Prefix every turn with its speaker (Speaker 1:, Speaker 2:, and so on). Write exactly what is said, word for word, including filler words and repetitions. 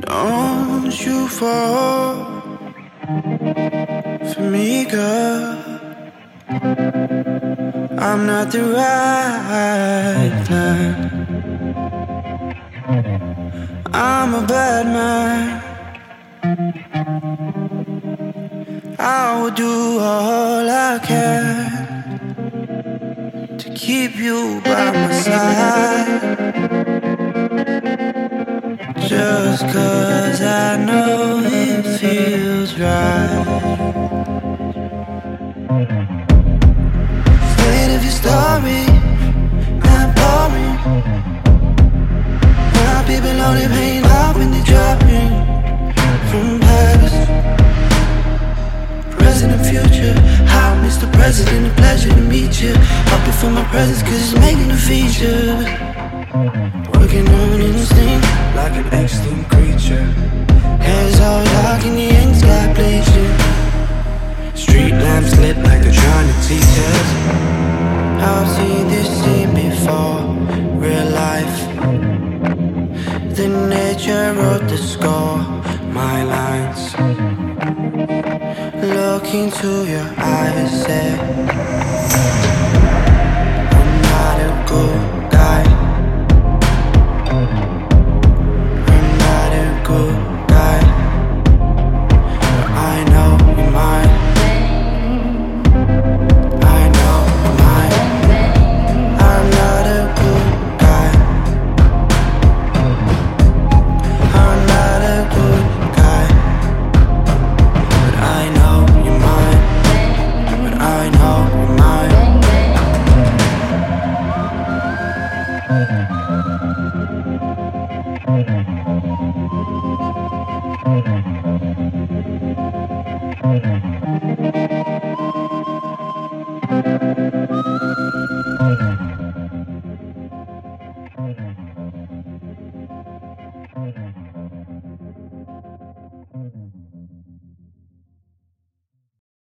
Speaker 1: Don't you fall for me, girl. I'm not the right man. I'm a bad man. I will do all I can to keep you by my side, just 'cause I know it feels right. Weight of your story, not boring. My people only paying off when they dropping from Paris. Present and future, hi Mister President, a pleasure to meet you. Happy for my presence 'cause it's making a feature. Working on instinct like an extinct creature. Heads all dark in the end sky bleaching. Street lamps lit like they're trying to teach us. I've seen this scene before, real life. The nature wrote the score, my lines. Look into your eyes, say I'm not a good guy. I'm not a good guy, but I know you're mine. I know you're mine. I'm not a good guy. I'm not a good guy, but I know you're mine. But I know you're mine.
Speaker 2: Okay.